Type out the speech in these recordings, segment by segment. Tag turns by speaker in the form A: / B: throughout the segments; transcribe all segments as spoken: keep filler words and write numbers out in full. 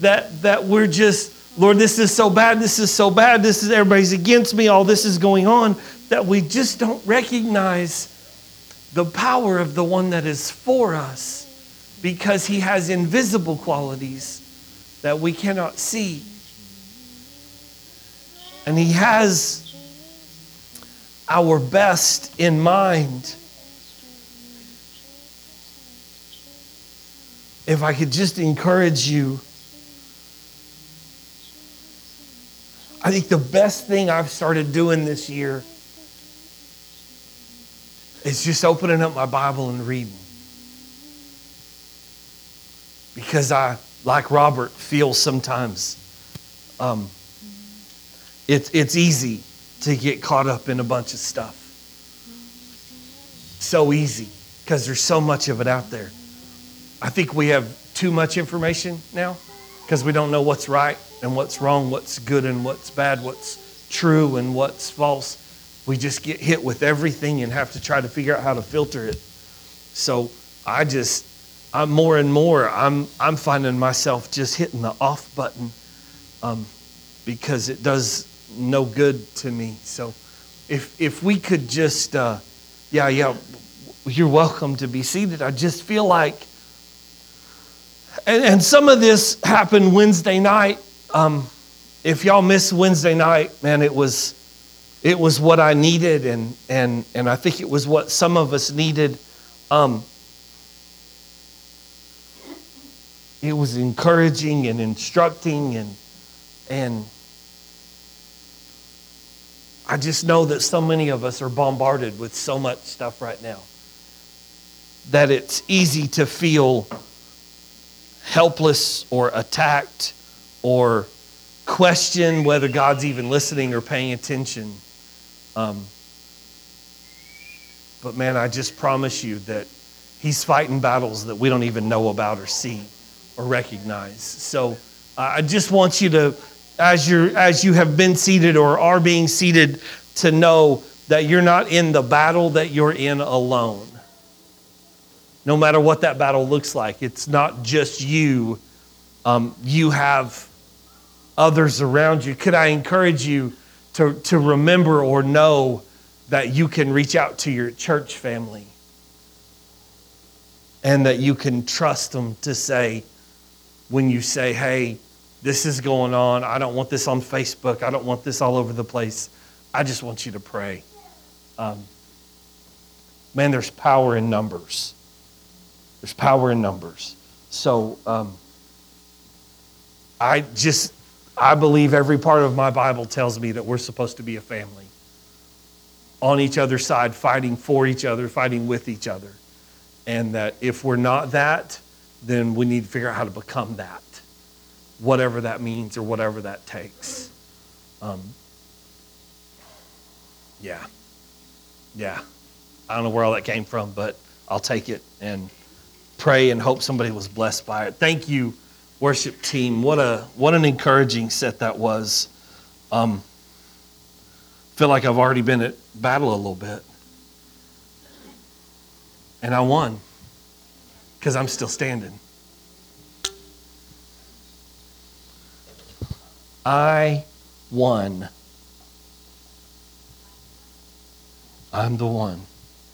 A: that that we're just, Lord, this is so bad, this is so bad, this is, everybody's against me, all this is going on, that we just don't recognize the power of the one that is for us, because he has invisible qualities that we cannot see. And he has our best in mind. If I could just encourage you, I think the best thing I've started doing this year is just opening up my Bible and reading. Because I, like Robert, feel sometimes um, it, it's easy to get caught up in a bunch of stuff. So easy, because there's so much of it out there. I think we have too much information now, because we don't know what's right and what's wrong, what's good and what's bad, what's true and what's false. We just get hit with everything and have to try to figure out how to filter it. So I just, I'm more and more, I'm I'm finding myself just hitting the off button um, because it does no good to me. So if if we could just, uh, yeah, yeah, you're welcome to be seated. I just feel like, and, and some of this happened Wednesday night. Um, if y'all missed Wednesday night, man, it was it was what I needed, and and and I think it was what some of us needed. Um, it was encouraging and instructing, and and I just know that so many of us are bombarded with so much stuff right now that it's easy to feel helpless or attacked or question whether God's even listening or paying attention. Um, but man, I just promise you that he's fighting battles that we don't even know about or see or recognize. So uh, I just want you to, as you're as you have been seated or are being seated, to know that you're not in the battle that you're in alone. No matter what that battle looks like, it's not just you. Um, you have others around you. Could I encourage you to, to remember or know that you can reach out to your church family and that you can trust them to say, when you say, hey, this is going on, I don't want this on Facebook, I don't want this all over the place, I just want you to pray. Um, man, there's power in numbers. There's power in numbers. So um, I just, I believe every part of my Bible tells me that we're supposed to be a family. On each other's side, fighting for each other, fighting with each other. And that if we're not that, then we need to figure out how to become that. Whatever that means or whatever that takes. Um, yeah. Yeah. I don't know where all that came from, but I'll take it and pray and hope somebody was blessed by it. Thank you, worship team. What a what an encouraging set that was. Um, feel like I've already been at battle a little bit. And I won because I'm still standing. I won. I'm the one.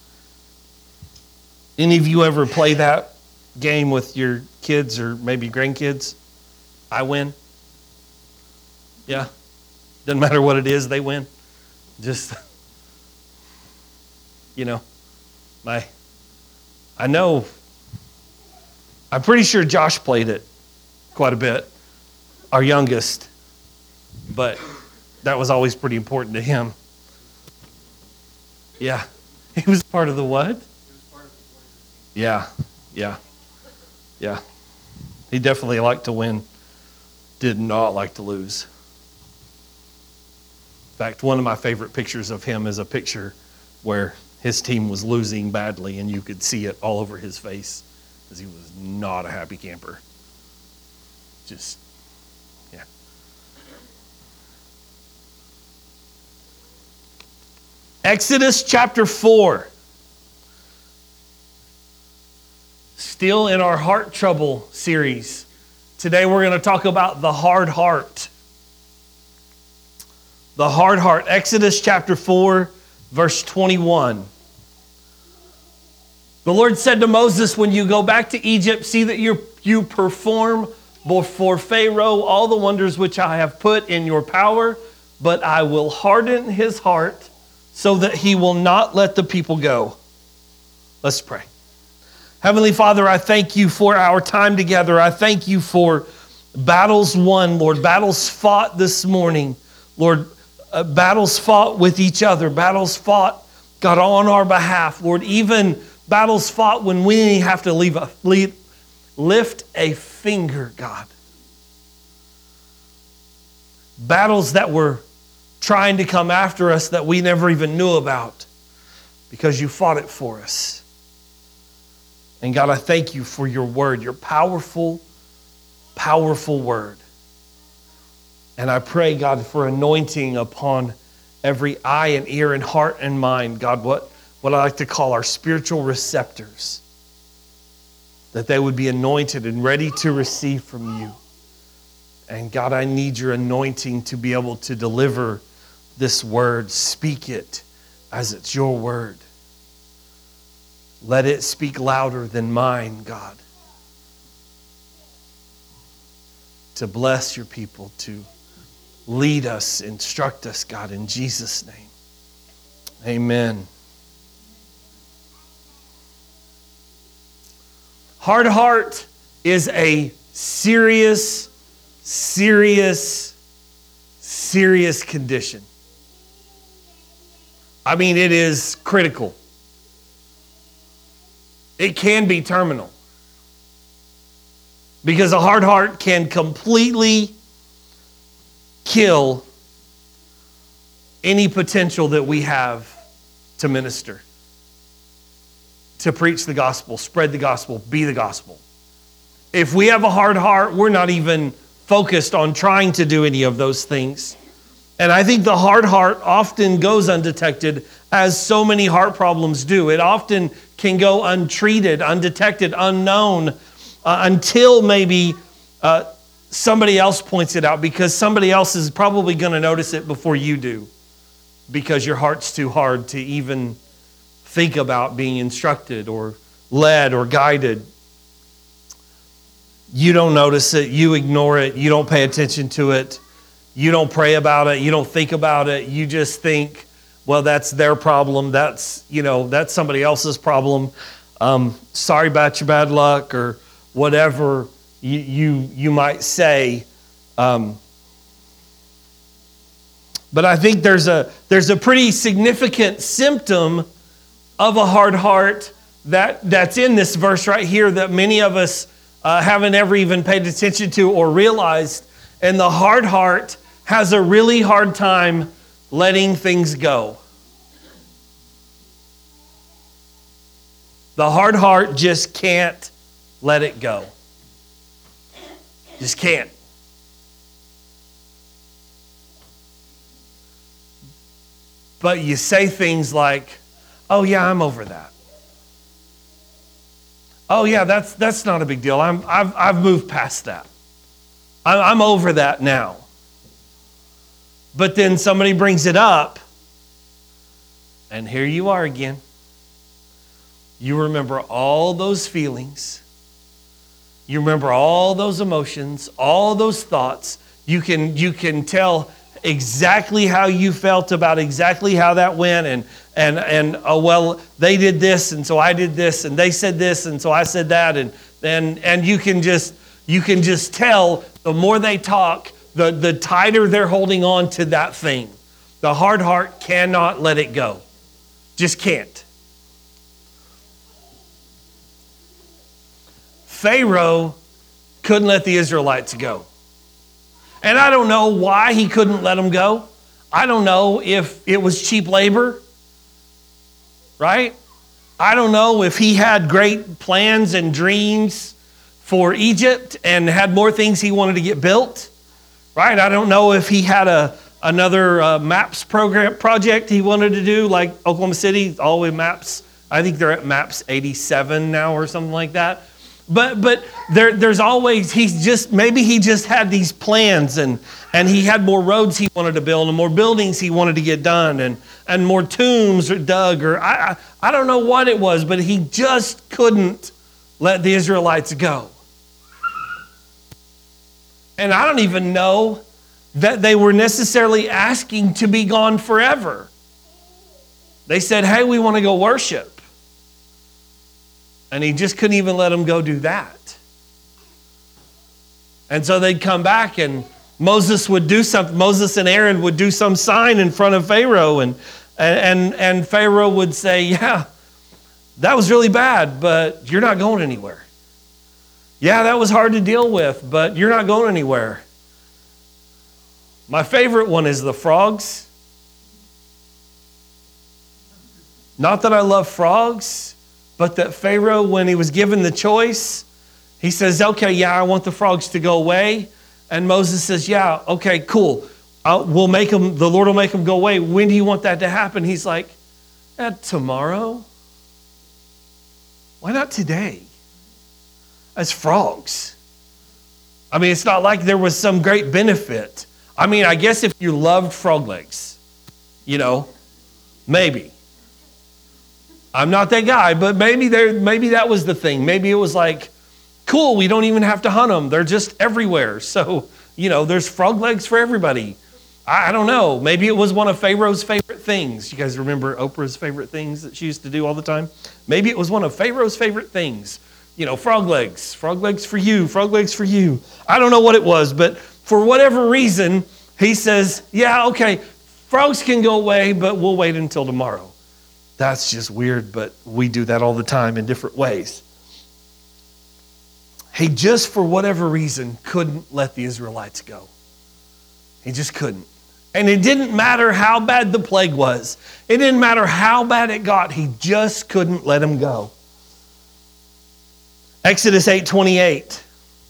A: Any of you ever play that game with your kids or maybe grandkids? I win. Yeah. Doesn't matter what it is, they win. Just, you know, my, I know, I'm pretty sure Josh played it quite a bit, our youngest, but that was always pretty important to him. Yeah. He was part of the what? Yeah, yeah, yeah. He definitely liked to win, did not like to lose. In fact, one of my favorite pictures of him is a picture where his team was losing badly and you could see it all over his face because he was not a happy camper. Just, yeah. Exodus chapter four. Still in our Heart Trouble series. Today we're going to talk about the hard heart. The hard heart. Exodus chapter four, verse twenty-one. The Lord said to Moses, when you go back to Egypt, see that you, you perform before Pharaoh all the wonders which I have put in your power, but I will harden his heart so that he will not let the people go. Let's pray. Heavenly Father, I thank you for our time together. I thank you for battles won, Lord, battles fought this morning. Lord, uh, battles fought with each other, battles fought, God, on our behalf. Lord, even battles fought when we didn't have to leave a, leave, lift a finger, God. Battles that were trying to come after us that we never even knew about because you fought it for us. And God, I thank you for your word, your powerful, powerful word. And I pray, God, for anointing upon every eye and ear and heart and mind, God, what, what I like to call our spiritual receptors, that they would be anointed and ready to receive from you. And God, I need your anointing to be able to deliver this word. Speak it as it's your word. Let it speak louder than mine, God. To bless your people, to lead us, instruct us, God, in Jesus' name. Amen. Hard heart is a serious, serious, serious condition. I mean, it is critical. It can be terminal. Because a hard heart can completely kill any potential that we have to minister, to preach the gospel, spread the gospel, be the gospel. If we have a hard heart, we're not even focused on trying to do any of those things. And I think the hard heart often goes undetected, as so many heart problems do. It often can go untreated, undetected, unknown, uh, until maybe uh, somebody else points it out, because somebody else is probably going to notice it before you do, because your heart's too hard to even think about being instructed or led or guided. You don't notice it, you ignore it, you don't pay attention to it, you don't pray about it, you don't think about it, you just think, well, that's their problem, that's, you know, that's somebody else's problem. Um, sorry about your bad luck, or whatever you you, you might say. Um, but I think there's a there's a pretty significant symptom of a hard heart that, that's in this verse right here that many of us uh, haven't ever even paid attention to or realized. And the hard heart has a really hard time letting things go. The hard heart just can't let it go. Just can't. But you say things like, oh yeah, I'm over that. Oh yeah, that's that's not a big deal. I'm I've I've moved past that. I'm, I'm over that now. But then somebody brings it up, and here you are again. You remember all those feelings. You remember all those emotions, all those thoughts. You can you can tell exactly how you felt about exactly how that went, and and and oh well, they did this, and so I did this, and they said this, and so I said that, and and and you can just you can just tell the more they talk, the the tighter they're holding on to that thing. The hard heart cannot let it go. Just can't. Pharaoh couldn't let the Israelites go. And I don't know why he couldn't let them go. I don't know if it was cheap labor, right? I don't know if he had great plans and dreams for Egypt and had more things he wanted to get built, right? I don't know if he had a another uh, MAPS program project he wanted to do, like Oklahoma City, all the way MAPS. I think they're at MAPS eighty-seven now or something like that. But but there there's always, he's just, maybe he just had these plans and and he had more roads he wanted to build and more buildings he wanted to get done and, and more tombs or dug or I, I I don't know what it was, but he just couldn't let the Israelites go. And I don't even know that they were necessarily asking to be gone forever. They said, hey, we want to go worship. And he just couldn't even let them go do that. And so they'd come back and Moses would do something. Moses and Aaron would do some sign in front of Pharaoh. And, and, and Pharaoh would say, yeah, that was really bad, but you're not going anywhere. Yeah, that was hard to deal with, but you're not going anywhere. My favorite one is the frogs. Not that I love frogs, but that Pharaoh, when he was given the choice, he says, okay, yeah, I want the frogs to go away. And Moses says, yeah, okay, cool. I'll, we'll make them, the Lord will make them go away. When do you want that to happen? He's like, eh, tomorrow? Why not today? As frogs. I mean, it's not like there was some great benefit. I mean, I guess if you loved frog legs, you know, maybe. I'm not that guy, but maybe there, maybe that was the thing. Maybe it was like, cool, we don't even have to hunt them. They're just everywhere. So, you know, there's frog legs for everybody. I, I don't know. Maybe it was one of Pharaoh's favorite things. You guys remember Oprah's favorite things that she used to do all the time? Maybe it was one of Pharaoh's favorite things. You know, frog legs, frog legs for you, frog legs for you. I don't know what it was, but for whatever reason, he says, yeah, okay, frogs can go away, but we'll wait until tomorrow. That's just weird, but we do that all the time in different ways. He just, for whatever reason, couldn't let the Israelites go. He just couldn't. And it didn't matter how bad the plague was. It didn't matter how bad it got. He just couldn't let them go. Exodus eight twenty-eight.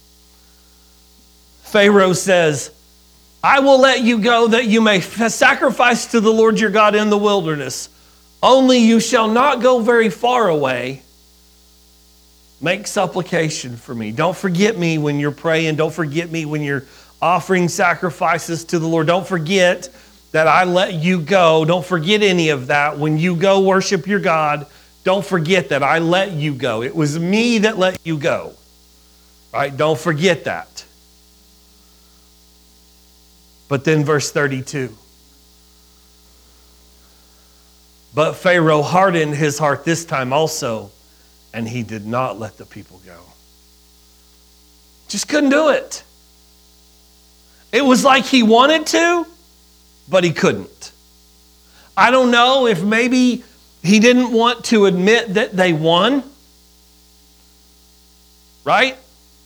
A: Pharaoh says, I will let you go that you may sacrifice to the Lord your God in the wilderness. Only you shall not go very far away. Make supplication for me. Don't forget me when you're praying. Don't forget me when you're offering sacrifices to the Lord. Don't forget that I let you go. Don't forget any of that. When you go worship your God, don't forget that I let you go. It was me that let you go. Right? Don't forget that. But then verse thirty-two. But Pharaoh hardened his heart this time also, and he did not let the people go. Just couldn't do it. It was like he wanted to, but he couldn't. I don't know if maybe he didn't want to admit that they won. Right?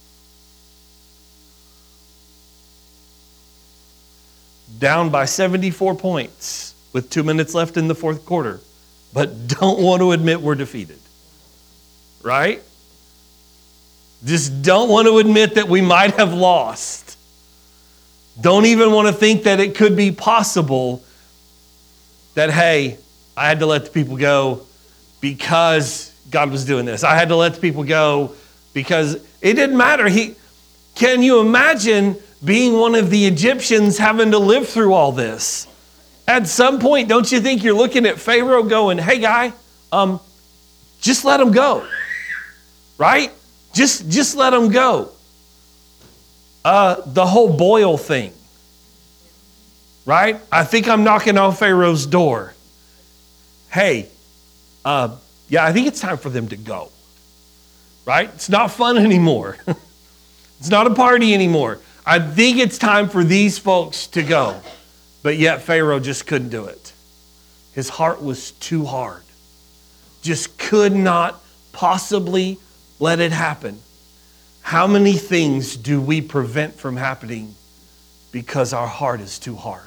A: Down by seventy-four points with two minutes left in the fourth quarter, but don't want to admit we're defeated. Right? Just don't want to admit that we might have lost. Don't even want to think that it could be possible that, hey, I had to let the people go because God was doing this. I had to let the people go because it didn't matter. He, can you imagine being one of the Egyptians having to live through all this? At some point, don't you think you're looking at Pharaoh going, hey, guy, um, just let him go. Right? Just, just let him go. Uh, the whole boil thing. Right? I think I'm knocking on Pharaoh's door. Hey, uh, yeah, I think it's time for them to go. Right? It's not fun anymore. It's not a party anymore. I think it's time for these folks to go. But yet Pharaoh just couldn't do it. His heart was too hard. Just could not possibly let it happen. How many things do we prevent from happening because our heart is too hard?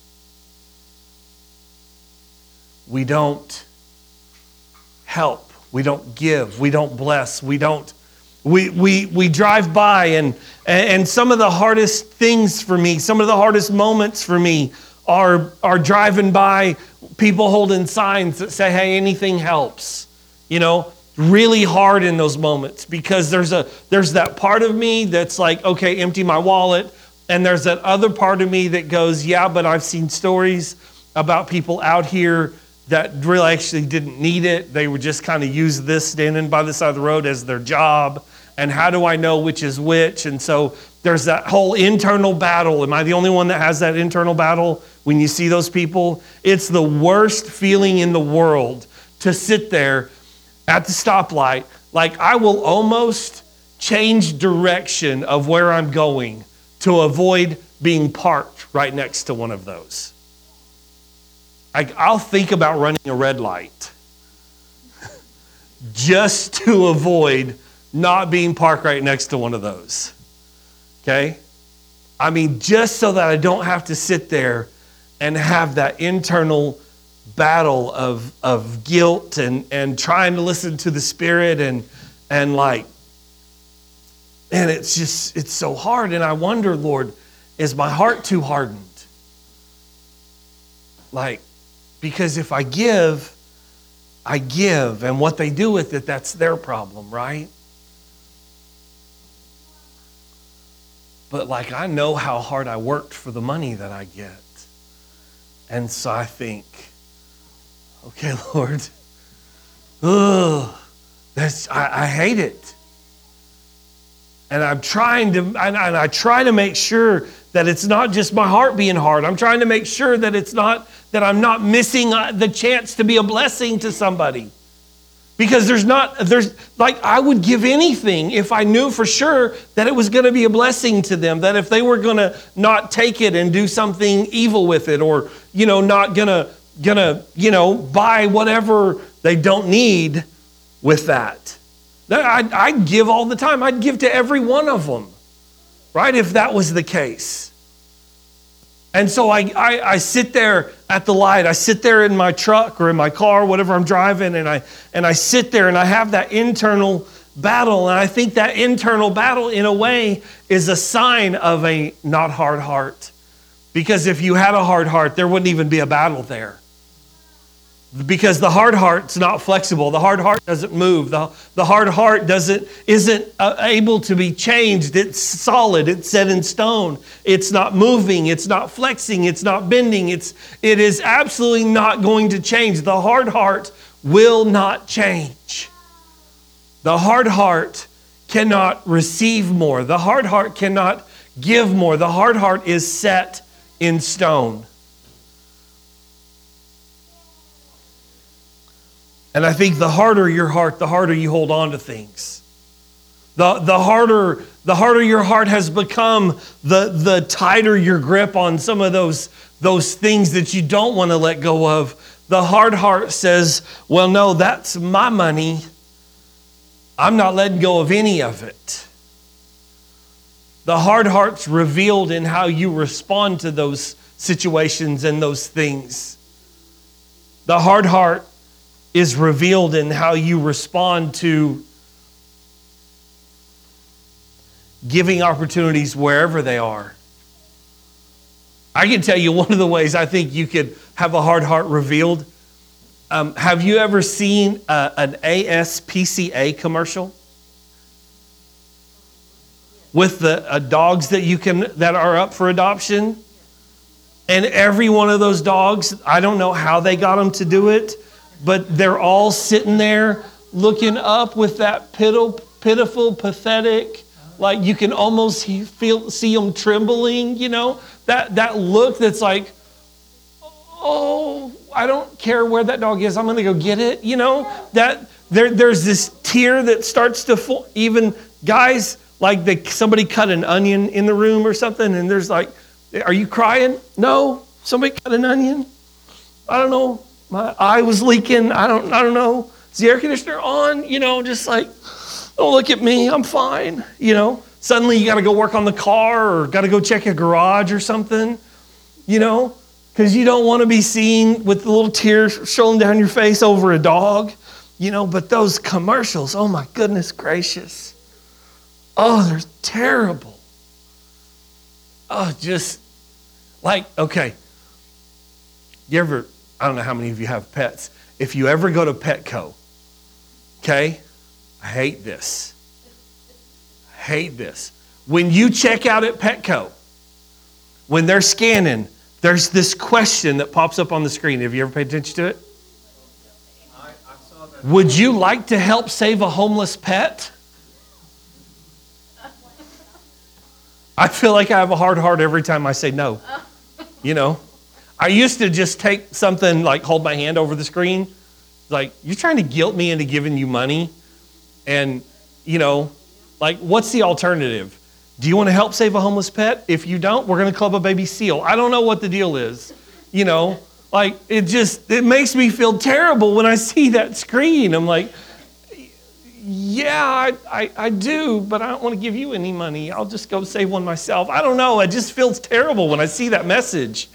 A: We don't help. We don't give. We don't bless. We don't. We we we drive by and and some of the hardest things for me, some of the hardest moments for me are are driving by people holding signs that say, "Hey, anything helps." You know, really hard in those moments because there's a there's that part of me that's like, okay, empty my wallet. And there's that other part of me that goes, yeah, but I've seen stories about people out here that really actually didn't need it. They would just kind of use this standing by the side of the road as their job. And how do I know which is which? And so there's that whole internal battle. Am I the only one that has that internal battle when you see those people? It's the worst feeling in the world to sit there at the stoplight. Like, I will almost change direction of where I'm going to avoid being parked right next to one of those. I, I'll think about running a red light just to avoid not being parked right next to one of those. Okay? I mean, just so that I don't have to sit there and have that internal battle of, of guilt and, and trying to listen to the Spirit and, and like, and it's just, it's so hard. And I wonder, Lord, is my heart too hardened? Like, because if I give, I give, and what they do with it, that's their problem, right? But like, I know how hard I worked for the money that I get. And so I think, okay, Lord, ugh, that's, I, I hate it. And I'm trying to, and, and I try to make sure that it's not just my heart being hard. I'm trying to make sure that it's not, that I'm not missing the chance to be a blessing to somebody. Because there's not, there's, like, I would give anything if I knew for sure that it was going to be a blessing to them. That if they were going to not take it and do something evil with it, or, you know, not going to, gonna, you know, buy whatever they don't need with that. I'd, I'd give all the time. I'd give to every one of them, right? If that was the case. And so I, I, I sit there at the light. I sit there in my truck or in my car, whatever I'm driving, and I and I sit there and I have that internal battle. And I think that internal battle, in a way, is a sign of a not hard heart. Because if you had a hard heart, there wouldn't even be a battle there. Because the hard heart's not flexible. The hard heart doesn't move. The, the hard heart doesn't isn't uh, able to be changed. It's solid. It's set in stone. It's not moving. It's not flexing. It's not bending. It's it is absolutely not going to change. The hard heart will not change. The hard heart cannot receive more. The hard heart cannot give more. The hard heart is set in stone. And I think the harder your heart, the harder you hold on to things. The, the harder the harder your heart has become, the, the tighter your grip on some of those, those things that you don't want to let go of. The hard heart says, well, no, that's my money. I'm not letting go of any of it. The hard heart's revealed in how you respond to those situations and those things. The hard heart is revealed in how you respond to giving opportunities wherever they are. I can tell you one of the ways I think you could have a hard heart revealed. Um, have you ever seen uh, an A S P C A commercial with the uh, dogs that you can that are up for adoption? And every one of those dogs, I don't know how they got them to do it, but they're all sitting there looking up with that pitiful, pitiful, pathetic, like you can almost feel, see them trembling, you know, that, that look that's like, oh, I don't care where that dog is. I'm going to go get it, you know, that there, there's this tear that starts to fall. Even guys, like they, somebody cut an onion in the room or something, and there's like, are you crying? No. Somebody cut an onion? I don't know. My eye was leaking. I don't I don't know. Is the air conditioner on? You know, just like, don't look at me. I'm fine. You know, suddenly you got to go work on the car or got to go check a garage or something, you know, because you don't want to be seen with the little tears rolling down your face over a dog, you know. But those commercials, oh my goodness gracious. Oh, they're terrible. Oh, just like, okay. You ever, I don't know how many of you have pets. If you ever go to Petco, okay, I hate this. I hate this. When you check out at Petco, when they're scanning, there's this question that pops up on the screen. Have you ever paid attention to it?
B: I, I saw that.
A: Would you like to help save a homeless pet? I feel like I have a hard heart every time I say no. You know, I used to just take something like hold my hand over the screen. Like, you're trying to guilt me into giving you money. And, you know, like, what's the alternative? Do you want to help save a homeless pet? If you don't, we're going to club a baby seal. I don't know what the deal is. You know, like, it just, it makes me feel terrible when I see that screen. I'm like, yeah, I, I, I do, but I don't want to give you any money. I'll just go save one myself. I don't know. It just feels terrible when I see that message.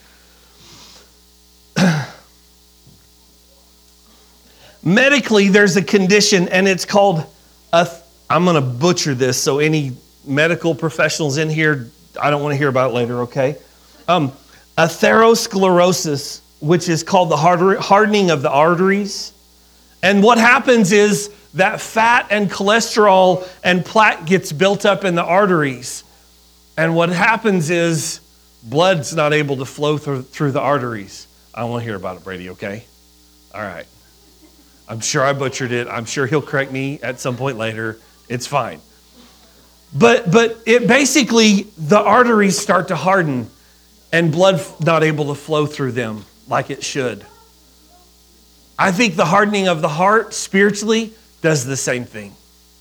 A: Medically, there's a condition, and it's called, a, I'm going to butcher this, so any medical professionals in here, I don't want to hear about it later, okay? Um, atherosclerosis, which is called the hardening of the arteries. And what happens is that fat and cholesterol and plaque gets built up in the arteries. And what happens is blood's not able to flow through, through the arteries. I don't want to hear about it, Brady, okay? All right. I'm sure I butchered it. I'm sure he'll correct me at some point later. It's fine. But but it basically, the arteries start to harden and blood not able to flow through them like it should. I think the hardening of the heart spiritually does the same thing.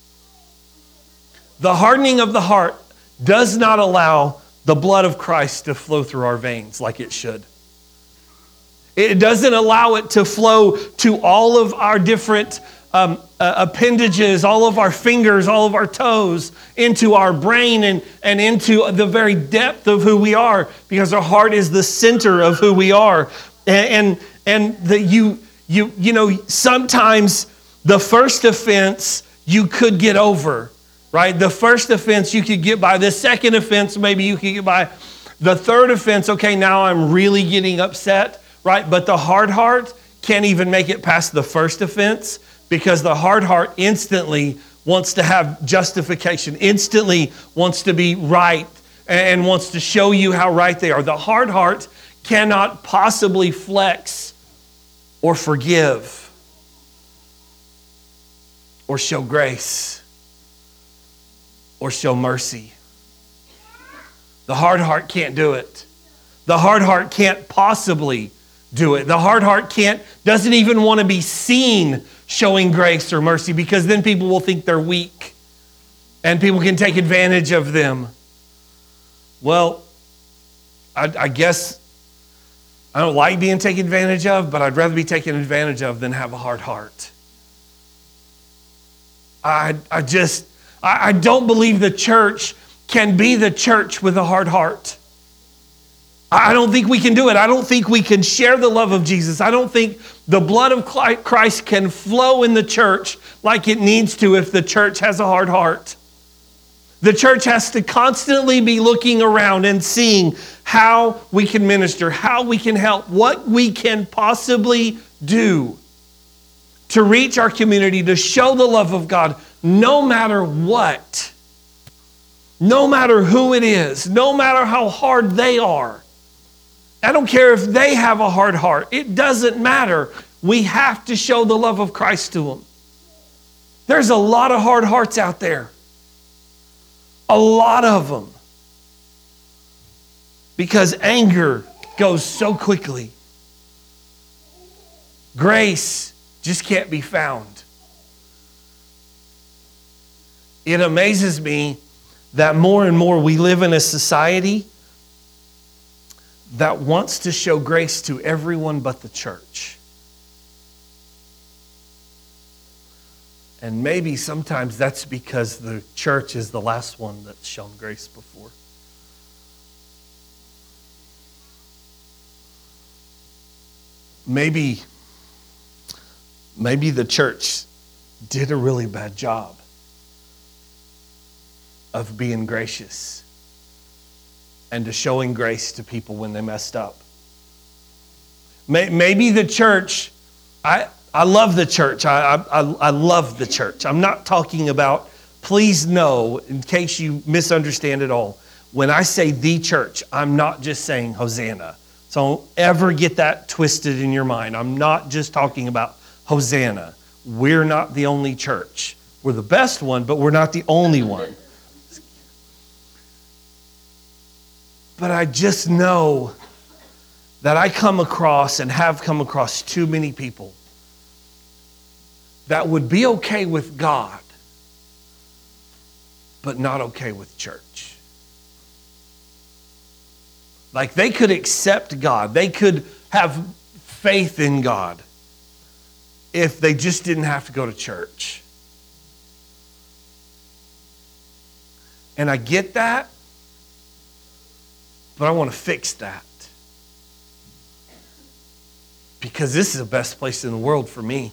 A: The hardening of the heart does not allow the blood of Christ to flow through our veins like it should. It doesn't allow it to flow to all of our different um, uh, appendages, all of our fingers, all of our toes, into our brain and, and into the very depth of who we are, because our heart is the center of who we are. And, and, and the, you, you, you know, sometimes the first offense you could get over, right? The first offense you could get by. The second offense, maybe you could get by. The third offense, okay, now I'm really getting upset. Right? But the hard heart can't even make it past the first offense, because the hard heart instantly wants to have justification, instantly wants to be right, and wants to show you how right they are. The hard heart cannot possibly flex or forgive or show grace or show mercy. The hard heart can't do it. The hard heart can't possibly do it. The hard heart can't, doesn't even want to be seen showing grace or mercy, because then people will think they're weak and people can take advantage of them. Well, I, I guess I don't like being taken advantage of, but I'd rather be taken advantage of than have a hard heart. I, I just, I, I don't believe the church can be the church with a hard heart. I don't think we can do it. I don't think we can share the love of Jesus. I don't think the blood of Christ can flow in the church like it needs to if the church has a hard heart. The church has to constantly be looking around and seeing how we can minister, how we can help, what we can possibly do to reach our community, to show the love of God, no matter what, no matter who it is, no matter how hard they are. I don't care if they have a hard heart. It doesn't matter. We have to show the love of Christ to them. There's a lot of hard hearts out there. A lot of them. Because anger goes so quickly. Grace just can't be found. It amazes me that more and more we live in a society that wants to show grace to everyone but the church. And maybe sometimes that's because the church is the last one that's shown grace before. Maybe, maybe the church did a really bad job of being gracious and to showing grace to people when they messed up. Maybe the church, I I love the church. I, I, I love the church. I'm not talking about, please know, in case you misunderstand it all, when I say the church, I'm not just saying Hosanna. So don't ever get that twisted in your mind. I'm not just talking about Hosanna. We're not the only church. We're the best one, but we're not the only one. But I just know that I come across and have come across too many people that would be okay with God, but not okay with church. Like they could accept God. They could have faith in God if they just didn't have to go to church. And I get that, but I want to fix that. Because this is the best place in the world for me.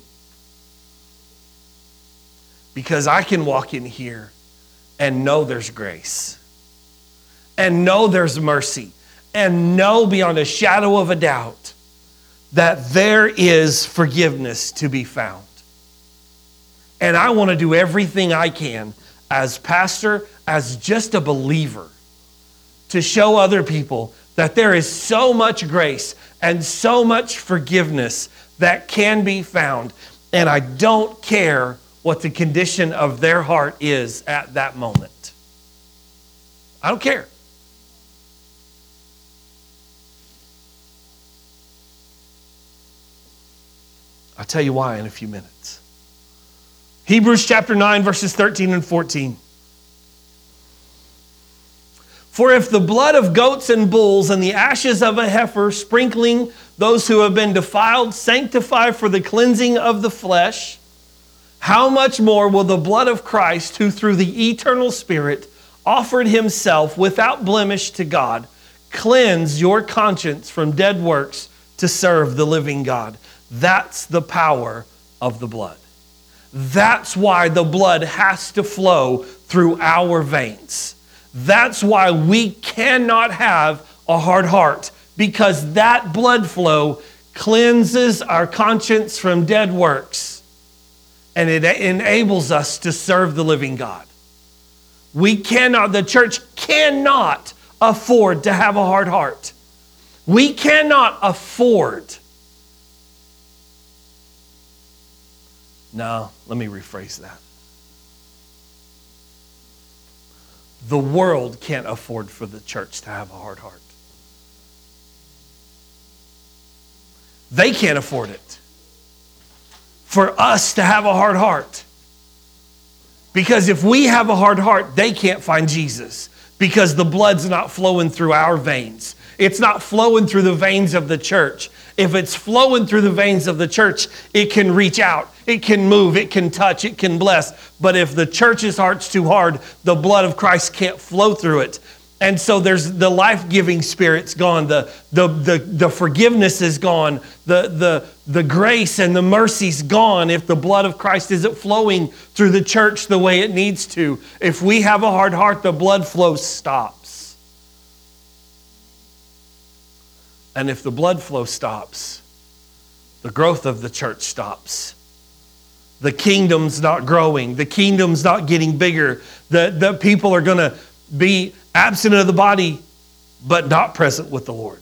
A: Because I can walk in here and know there's grace. And know there's mercy. And know beyond a shadow of a doubt that there is forgiveness to be found. And I want to do everything I can as pastor, as just a believer, to show other people that there is so much grace and so much forgiveness that can be found. And I don't care what the condition of their heart is at that moment. I don't care. I'll tell you why in a few minutes. Hebrews chapter nine, verses thirteen and fourteen. For if the blood of goats and bulls and the ashes of a heifer, sprinkling those who have been defiled, sanctify for the cleansing of the flesh, how much more will the blood of Christ, who through the eternal Spirit offered himself without blemish to God, cleanse your conscience from dead works to serve the living God? That's the power of the blood. That's why the blood has to flow through our veins. That's why we cannot have a hard heart, because that blood flow cleanses our conscience from dead works, and it enables us to serve the living God. We cannot, the church cannot afford to have a hard heart. We cannot afford. No, let me rephrase that. The world can't afford for the church to have a hard heart. They can't afford it for us to have a hard heart. Because if we have a hard heart, they can't find Jesus, because the blood's not flowing through our veins. It's not flowing through the veins of the church. If it's flowing through the veins of the church, it can reach out, it can move, it can touch, it can bless. But if the church's heart's too hard, the blood of Christ can't flow through it. And so there's the life-giving Spirit's gone, the, the, the, the forgiveness is gone, the, the, the grace and the mercy's gone if the blood of Christ isn't flowing through the church the way it needs to. If we have a hard heart, the blood flow stops. And if the blood flow stops, the growth of the church stops. The kingdom's not growing. The kingdom's not getting bigger. The, the people are going to be absent of the body, but not present with the Lord.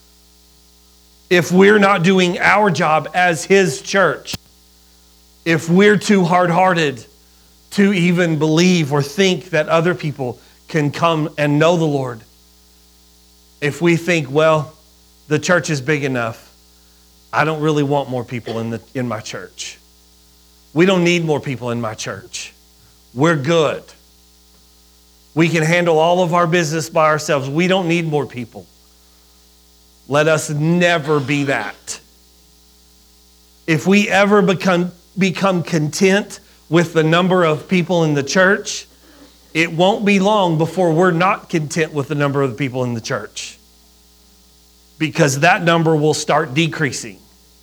A: If we're not doing our job as His church, if we're too hard-hearted to even believe or think that other people can come and know the Lord, if we think, well, the church is big enough, I don't really want more people in the in my church. We don't need more people in my church. We're good. We can handle all of our business by ourselves. We don't need more people. Let us never be that. If we ever become, become content with the number of people in the church, it won't be long before we're not content with the number of the people in the church, because that number will start decreasing.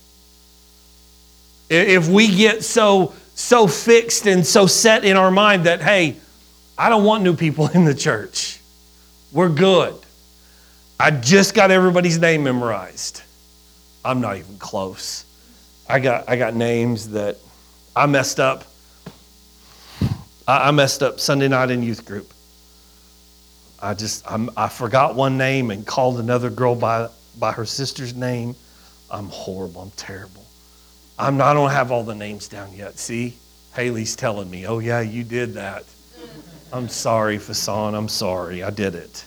A: If we get so, so fixed and so set in our mind that, hey, I don't want new people in the church. We're good. I just got everybody's name memorized. I'm not even close. I got I got names that I messed up. I, I messed up Sunday night in youth group. I just I'm, I forgot one name and called another girl by by her sister's name. I'm horrible. I'm terrible. I'm not, I don't have all the names down yet. See, Haley's telling me, "Oh yeah, you did that." I'm sorry, Fasan. I'm sorry. I did it.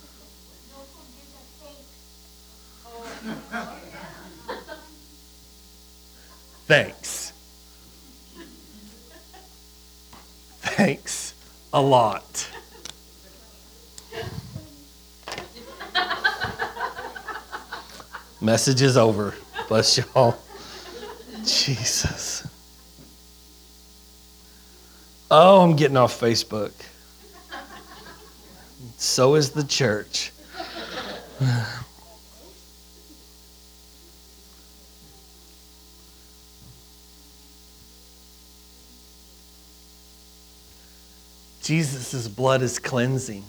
A: Thanks. Thanks a lot. Message is over. Bless y'all. Jesus. Oh, I'm getting off Facebook. So is the church. Jesus' blood is cleansing.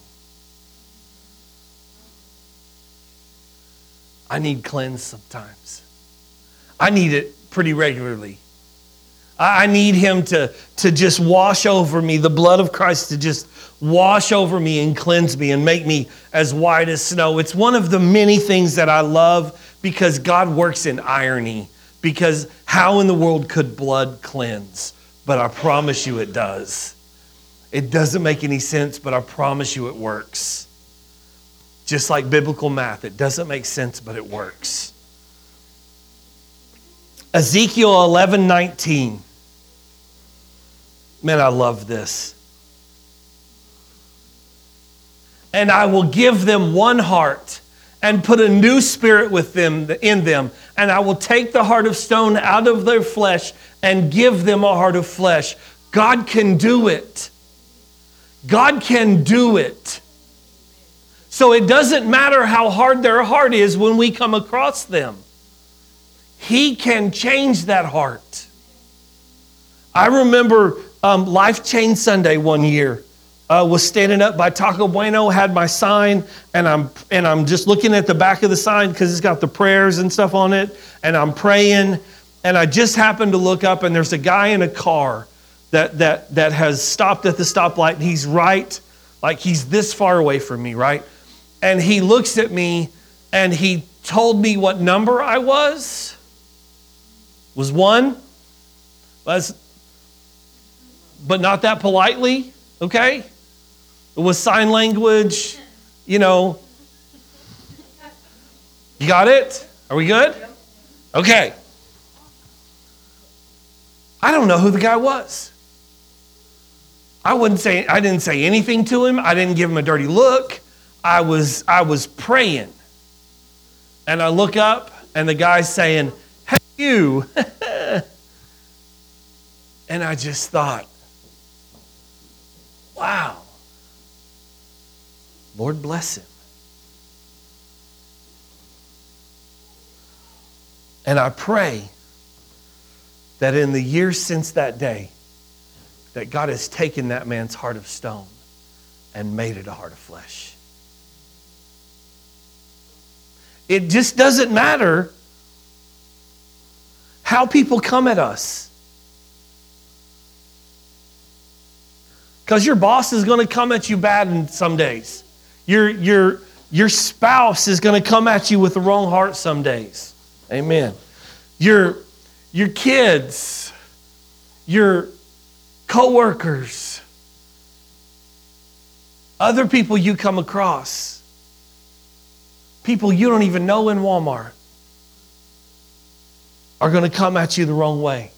A: I need cleansed sometimes. I need it pretty regularly. I need him to, to just wash over me, the blood of Christ to just wash over me and cleanse me and make me as white as snow. It's one of the many things that I love because God works in irony. Because how in the world could blood cleanse? But I promise you it does. It doesn't make any sense, but I promise you it works. Just like biblical math, it doesn't make sense, but it works. Ezekiel eleven nineteen. Man, I love this. And I will give them one heart and put a new spirit with them in them. And I will take the heart of stone out of their flesh and give them a heart of flesh. God can do it. God can do it. So it doesn't matter how hard their heart is when we come across them. He can change that heart. I remember um, Life Change Sunday one year. Uh, was standing up by Taco Bueno, had my sign, and I'm and I'm just looking at the back of the sign because it's got the prayers and stuff on it, and I'm praying, and I just happened to look up, and there's a guy in a car that that that has stopped at the stoplight, and he's right, like he's this far away from me, right? And he looks at me, and he told me what number I was. Was one, was, but not that politely, okay? It was sign language, you know. You got it? Are we good? Okay. I don't know who the guy was. I wouldn't say, I didn't say anything to him. I didn't give him a dirty look. I was, I was praying. And I look up and the guy's saying, "Hey, you." And I just thought, wow. Lord bless him. And I pray that in the years since that day, that God has taken that man's heart of stone and made it a heart of flesh. It just doesn't matter how people come at us. Because your boss is going to come at you bad in some days. Your, your, your spouse is going to come at you with the wrong heart some days. Amen. Your, your kids, your coworkers, other people you come across, people you don't even know in Walmart are going to come at you the wrong way.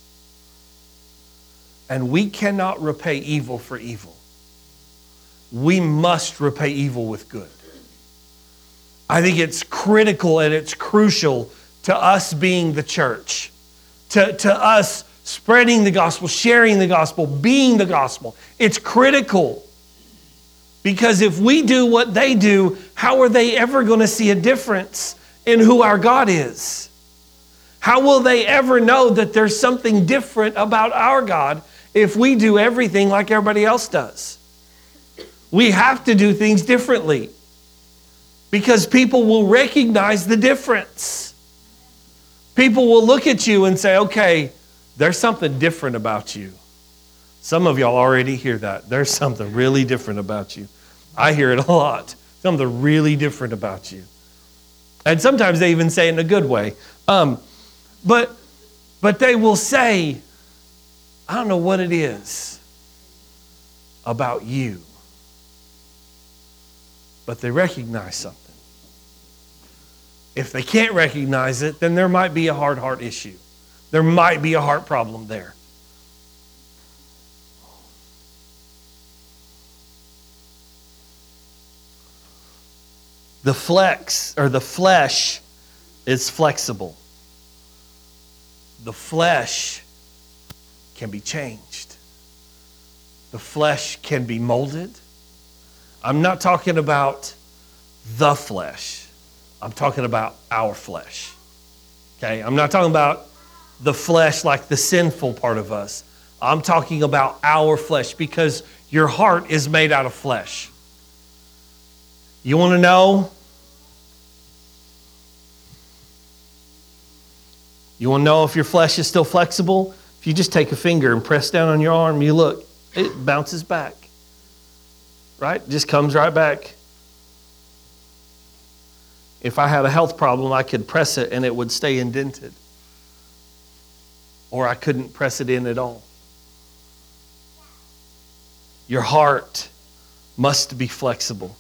A: And we cannot repay evil for evil. We must repay evil with good. I think it's critical and it's crucial to us being the church, to, to us spreading the gospel, sharing the gospel, being the gospel. It's critical. Because if we do what they do, how are they ever going to see a difference in who our God is? How will they ever know that there's something different about our God if we do everything like everybody else does? We have to do things differently because people will recognize the difference. People will look at you and say, okay, there's something different about you. Some of y'all already hear that. There's something really different about you. I hear it a lot. Something really different about you. And sometimes they even say it in a good way. Um, but, but they will say, I don't know what it is about you. But they recognize something. If they can't recognize it, then there might be a hard heart issue. There might be a heart problem there. The flex or the flesh is flexible. The flesh can be changed. The flesh can be molded. I'm not talking about the flesh. I'm talking about our flesh. Okay? I'm not talking about the flesh like the sinful part of us. I'm talking about our flesh because your heart is made out of flesh. You want to know? You want to know if your flesh is still flexible? If you just take a finger and press down on your arm, you look, it bounces back. Right? It just comes right back. If I had a health problem, I could press it and it would stay indented. Or I couldn't press it in at all. Your heart must be flexible.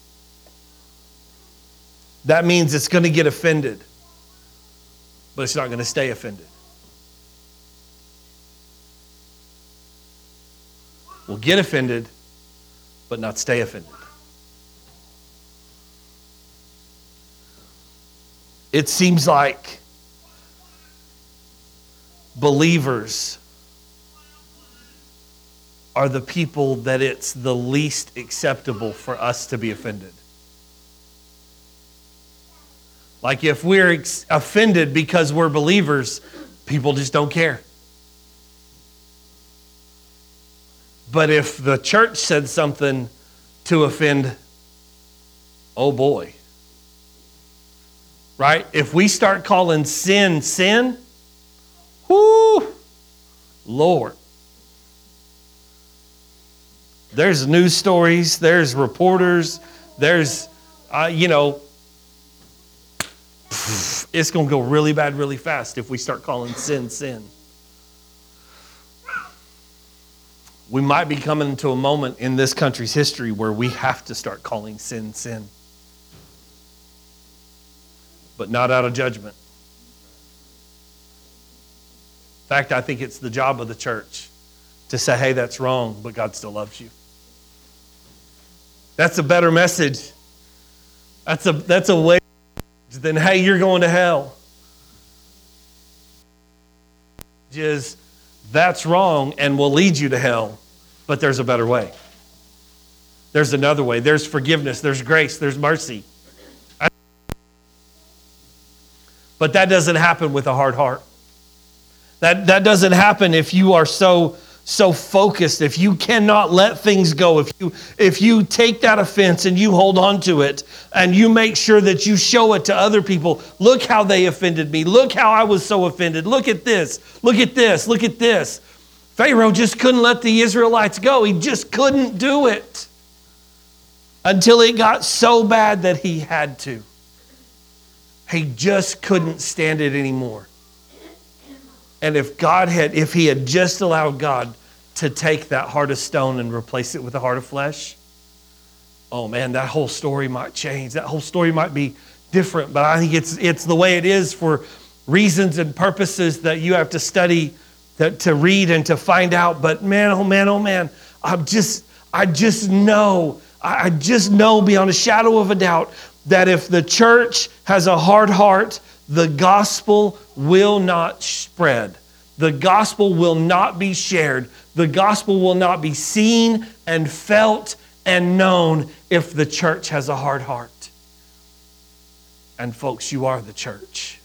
A: That means it's going to get offended, but it's not going to stay offended. We'll get offended, but not stay offended. It seems like believers are the people that it's the least acceptable for us to be offended. Like if we're ex- offended because we're believers, people just don't care. But if the church said something to offend, oh boy. Right? If we start calling sin, sin, whoo, Lord. There's news stories, there's reporters, there's, uh, you know, it's going to go really bad really fast if we start calling sin, sin. We might be coming to a moment in this country's history where we have to start calling sin, sin. But not out of judgment. In fact, I think it's the job of the church to say, hey, that's wrong, but God still loves you. That's a better message. That's a, that's a way than, hey, you're going to hell. Is that's wrong and will lead you to hell, but there's a better way. There's another way. There's forgiveness. There's grace. There's mercy. But that doesn't happen with a hard heart. That, that doesn't happen if you are so, so focused, if you cannot let things go, if you, if you take that offense and you hold on to it and you make sure that you show it to other people. Look how they offended me. Look how I was so offended. Look at this. Look at this. Look at this. Pharaoh just couldn't let the Israelites go. He just couldn't do it until it got so bad that he had to. He just couldn't stand it anymore. And if God had, if he had just allowed God to take that heart of stone and replace it with a heart of flesh, oh man, that whole story might change. That whole story might be different. But I think it's it's the way it is for reasons and purposes that you have to study, that, to read and to find out. But man, oh man, oh man, I'm just, I just know, I just know beyond a shadow of a doubt that if the church has a hard heart, the gospel will not spread. The gospel will not be shared. The gospel will not be seen and felt and known if the church has a hard heart. And folks, you are the church.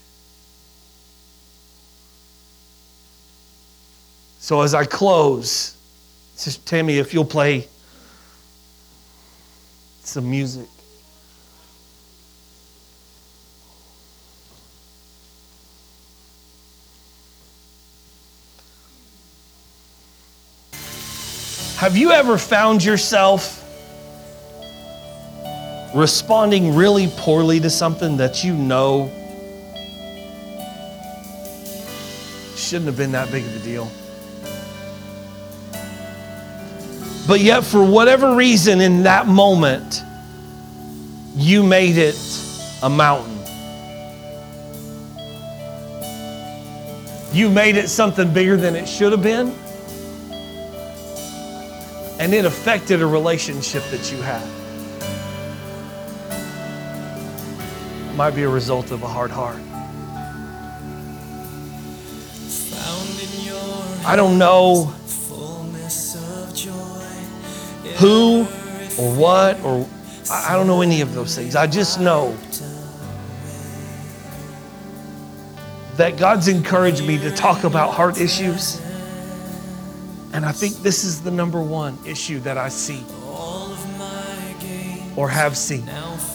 A: So as I close, Sister Tammy, if you'll play some music. Have you ever found yourself responding really poorly to something that you know shouldn't have been that big of a deal? But yet, for whatever reason, in that moment, you made it a mountain. You made it something bigger than it should have been. And it affected a relationship that you had. Might be a result of a hard heart. I don't know who or what, or I don't know any of those things. I just know that God's encouraged me to talk about heart issues. And I think this is the number one issue that I see or have seen.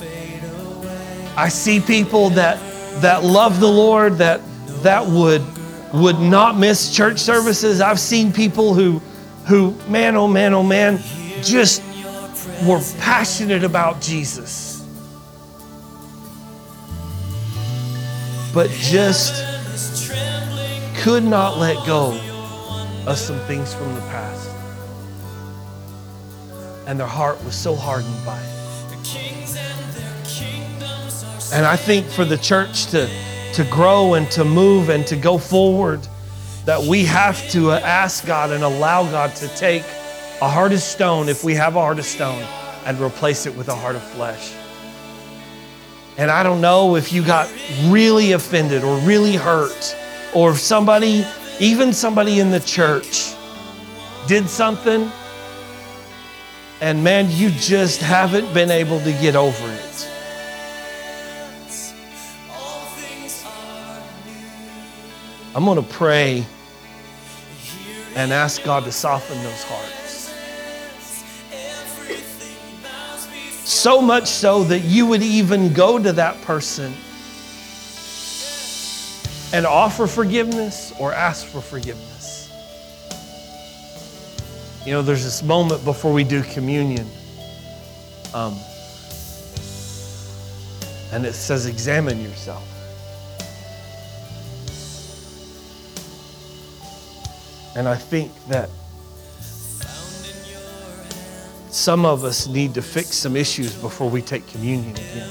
A: I see people that that love the Lord, that that would would not miss church services. I've seen people who who man oh man oh man just were passionate about Jesus, but just could not let go of some things from the past. And their heart was so hardened by it. And I think for the church to, to grow and to move and to go forward, that we have to ask God and allow God to take a heart of stone, if we have a heart of stone, and replace it with a heart of flesh. And I don't know if you got really offended or really hurt, or if somebody, even somebody in the church, did something, and man, you just haven't been able to get over it. I'm going to pray and ask God to soften those hearts. So much so that you would even go to that person and offer forgiveness or ask for forgiveness. You know, there's this moment before we do communion. Um, and it says, examine yourself. And I think that some of us need to fix some issues before we take communion again.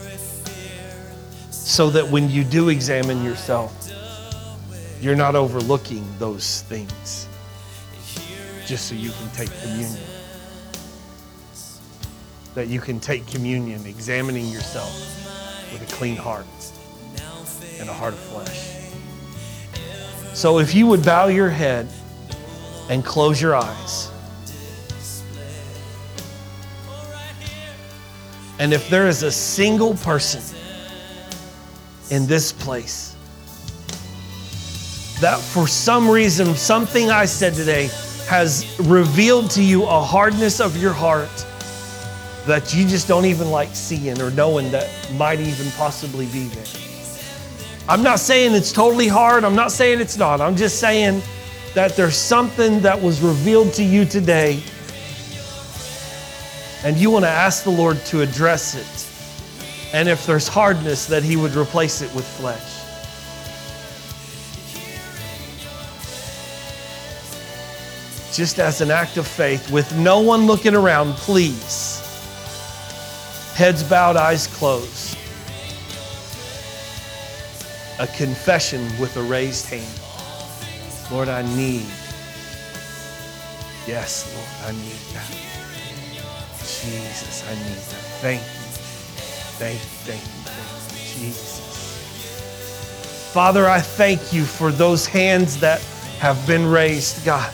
A: So that when you do examine yourself, you're not overlooking those things just so you can take communion. That you can take communion examining yourself with a clean heart and a heart of flesh. So if you would bow your head and close your eyes. And if there is a single person in this place that for some reason, something I said today has revealed to you a hardness of your heart that you just don't even like seeing or knowing that might even possibly be there. I'm not saying it's totally hard. I'm not saying it's not. I'm just saying that there's something that was revealed to you today and you want to ask the Lord to address it. And if there's hardness, that He would replace it with flesh. Just as an act of faith, with no one looking around, please. Heads bowed, eyes closed. A confession with a raised hand. Lord, I need. Yes, Lord, I need that. Jesus, I need that. Thank you. Thank you, thank you, thank you, Jesus. Father, I thank you for those hands that have been raised, God.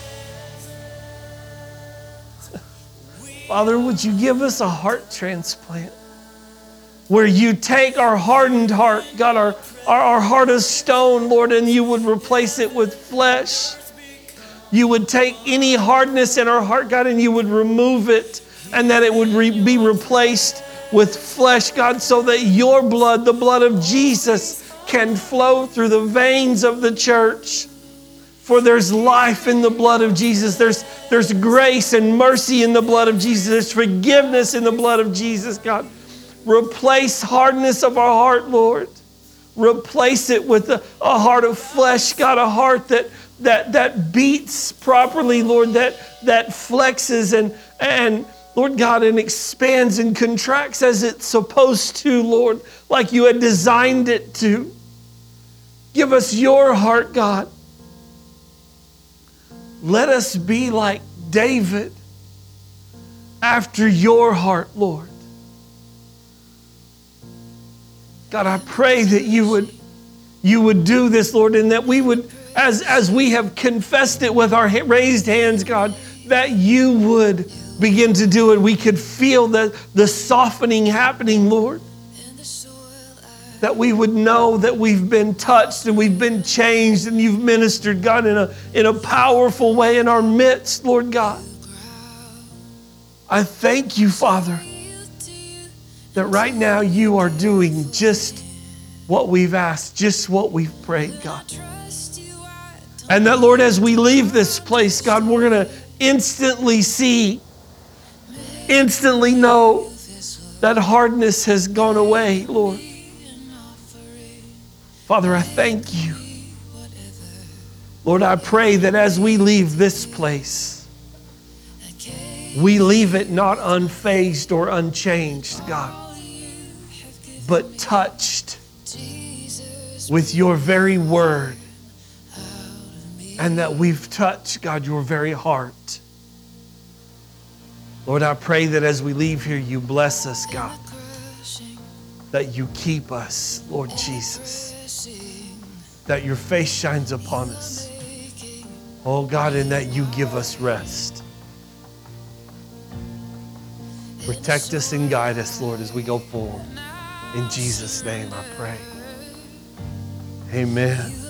A: Father, would you give us a heart transplant where you take our hardened heart, God, our, our, our heart of stone, Lord, and you would replace it with flesh. You would take any hardness in our heart, God, and you would remove it, and that it would re- be replaced with flesh, God, so that your blood, the blood of Jesus, can flow through the veins of the church. For there's life in the blood of Jesus. There's, there's grace and mercy in the blood of Jesus. There's forgiveness in the blood of Jesus, God. Replace hardness of our heart, Lord. Replace it with a, a heart of flesh, God, a heart that that that beats properly, Lord, that that flexes and and Lord God, and expands and contracts as it's supposed to, Lord, like you had designed it to. Give us your heart, God. Let us be like David after your heart, Lord. God, I pray that you would, you would do this, Lord, and that we would, as, as we have confessed it with our raised hands, God, that you would begin to do it. We could feel the, the softening happening, Lord. That we would know that we've been touched and we've been changed and you've ministered, God, in a, in a powerful way in our midst, Lord God. I thank you, Father, that right now you are doing just what we've asked, just what we've prayed, God. And that, Lord, as we leave this place, God, we're going to instantly see, instantly know that hardness has gone away, Lord. Father, I thank you. Lord, I pray that as we leave this place, we leave it not unfazed or unchanged, God, but touched with your very word, and that we've touched, God, your very heart. Lord, I pray that as we leave here, you bless us, God, that you keep us, Lord Jesus, that your face shines upon us, oh God, and that you give us rest. Protect us and guide us, Lord, as we go forward. In Jesus' name I pray. Amen.